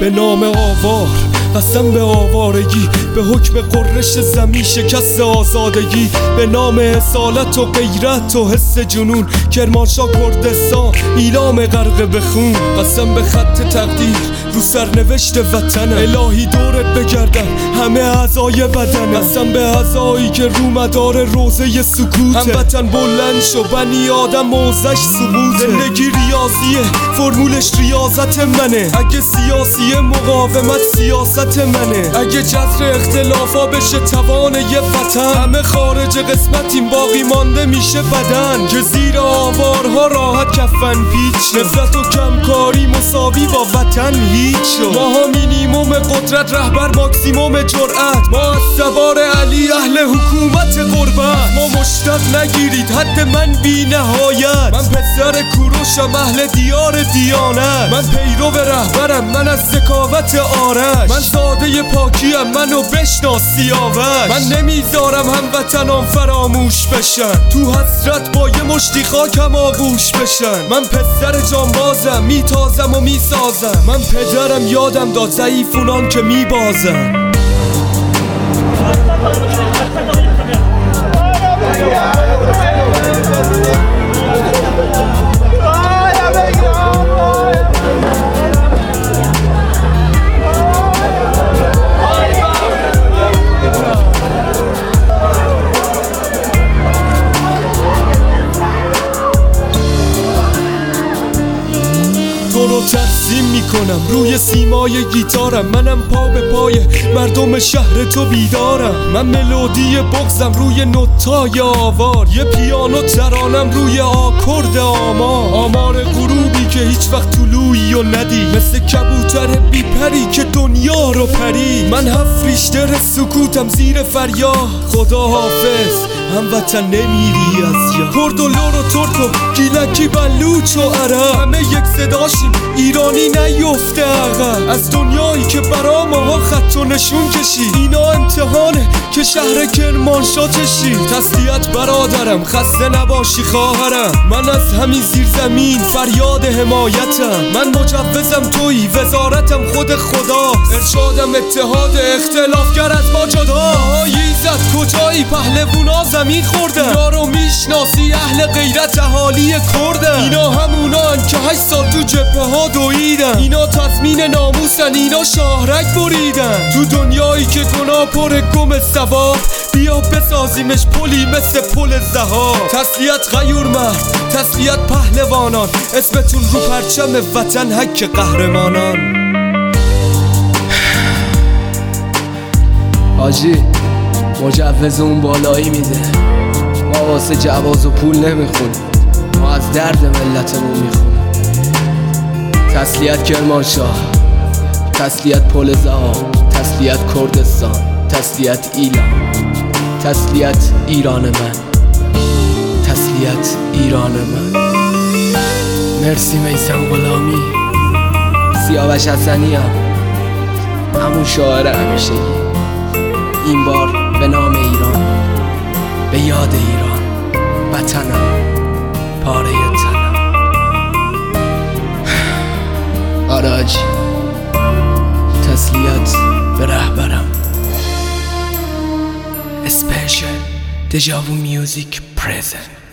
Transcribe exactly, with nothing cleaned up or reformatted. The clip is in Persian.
به نام آوار، قسم به آوارگی، به حکم قررش زمین شکست آزادگی، به نام اصالت و غیرت و حس جنون، کرمانشاه کردستان ایلام غرق به خون. قسم به خط تقدیر رو سرنوشت وطن، الهی دورت بگردن همه اعضای بدن. قسم به اعضایی که رو مدار روزه سکوته، هموطن بلند شو بنی آدم موزش سقوطه. زندگی ریاضیه فرمولش ریاضت منه، اگه سیاسی مقاومت سیاست منه، اگه جذر اختلافا بشه توان یه وطن، همه خارج قسمتیم باقی مانده میشه بدن، که زیر آوارها راحت کفن پیچ، نفرت و کمکاری مساوی با وطن هیچ شد. ماها مینیموم قدرت، رهبر ماکسیموم جرأت، ما از سوار علی اهل حکومت غربت. ما مشتق نگیرید حد من بی نهایت، من پسر کوروشم اهل دیار دیانت، من پیرو رهبرم من از ذکاوت آرش، من ساده پاکیم منو بشناس سیاوش. من نمیذارم هموطنام فراموش بشن، تو حسرت با یه مشتی خاکم آغوش بشن. من پسر جانبازم میتازم و میسازم، من پدرم یادم داد ضعیفونان که میبازن. تو رو ترسیم میکنم روی سیمای گیتارم، منم پا به پای مردم شهر تو بیدارم. من ملودی بغزم روی نوتای آوار، یه پیانو ترانم روی آکورد آمار. آمار غروبی که هیچ وقت طلوعی و ندی، مثل کبوتر بی پری که دنیا رو پری. من هفت ریشتر سکوتم زیر فریاد، خدا حافظ هموطن نمیری از یا. کرد و لور و ترک و گیلکی بلوچ و عرب، همه یک صداشیم ایرانی نیفته عقب. از دنیایی که برا ماها خط و نشون کشید، اینا امتحانه که شهر کرمانشاه چشید. تسلیت برادرم خسته نباشی خواهرم، من از همین زیر زمین فریاد حمایتم. من مجوزم تویی وزارتم خود خدا، ارشادم اتحاد اختلافگر از ما جدا. ایزد کجایی پهلوونا زمین خوردن، اینا رو میشناسی اهل غیرت اهالی کردن. اینا همونان که هشت سال تو جبهه ها دویدن، اینا تضمین ناموسن اینا شاهرگ بریدن. تو دنیایی که گناه پر گم ثواب، بیا بسازیمش پلی مثل پل ذهاب. تسلیت غیور مرد تسلیت پهلوانان، اسمتون رو پرچم وطن حک قهرمانان. حاجی مجوز اون بالایی میده، ما واسه جواز و پول نمیخونیم، ما از درد ملتمون میخونیم. تسلیت کرمانشاه، تسلیت پل ذهاب، تسلیت کردستان، تسلیت ایلام، تسلیت ایران من، تسلیت ایران من. مرسی میثم غلامی، سیاوش حسنی هم همون شاعر همیشگی. این بار به نام ایران، به یاد ایران، وطنم، پاره تنم. آره حاجی، تسلیت به رهبرم. اسپیشل دژاوو میوزیک پرزنت.